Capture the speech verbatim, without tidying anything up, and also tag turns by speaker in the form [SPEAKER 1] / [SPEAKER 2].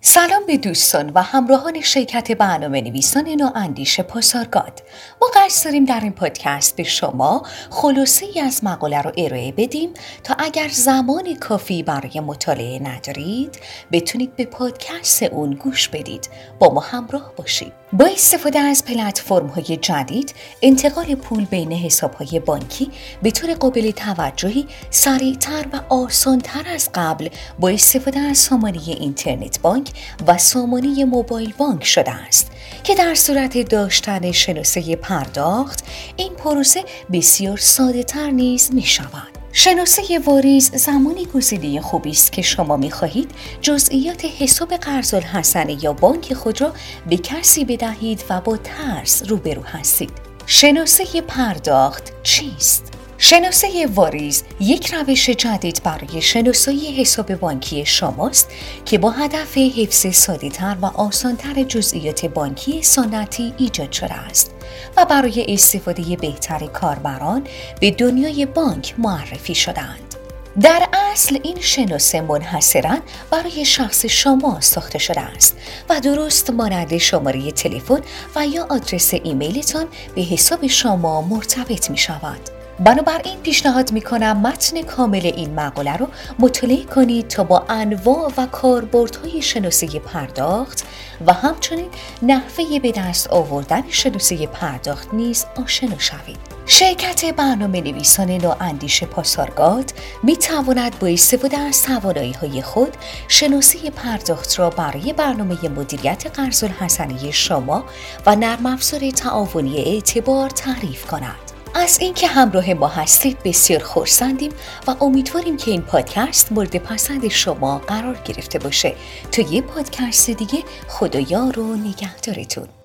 [SPEAKER 1] سلام به دوستان و همراهان شرکت برنامه نویسان نواندیش پاسارگاد. ما قصد داریم در این پادکست به شما خلاصه‌ای از مقاله رو ارائه بدیم تا اگر زمان کافی برای مطالعه ندارید بتونید به پادکست اون گوش بدید. با ما همراه باشید. با استفاده از پلتفرم‌های جدید، انتقال پول بین حساب‌های بانکی به طور قابل توجهی سریع‌تر و آسان‌تر از قبل با استفاده از سامانه اینترنت بانک و سامانه موبایل بانک شده است که در صورت داشتن شناسه پرداخت این پروسه بسیار ساده‌تر نیز می‌شود. شناسه واریز زمانی گزینه خوبی است که شما می‌خواهید جزئیات حساب قرض‌الحسنه یا بانک خود را به کسی بدهید و با ترس روبرو هستید. شناسه پرداخت چیست؟ شناسه واریز یک روش جدید برای شناسایی حساب بانکی شماست که با هدف حفظ ساده‌تر و آسان‌تر جزئیات بانکی سنتی ایجاد شده است و برای استفاده بهتر کاربران به دنیای بانک معرفی شده‌اند. در اصل این شناسه منحصراً برای شخص شما ساخته شده است و درست مانند شماره تلفن و یا آدرس ایمیلتان به حساب شما مرتبط می شود. بنابراین پیشنهاد میکنم متن کامل این مقاله رو مطالعه کنید تا با انواع و کاربردهای شناسه پرداخت و همچنین نحوه به دست آوردن شناسه پرداخت نیز آشنا شوید. شرکت برنامه نویسان نواندیش پاسارگاد می تواند با استفاده از توانایی‌های خود شناسه پرداخت را برای برنامه مدیریت قرض‌الحسنه شما و نرم افزار تعاونی اعتبار تعریف کند. از اینکه همراه ما هستید بسیار خرسندیم و امیدواریم که این پادکست مورد پسند شما قرار گرفته باشه. تا یه پادکست دیگه، خدایا رو نگهدارتون.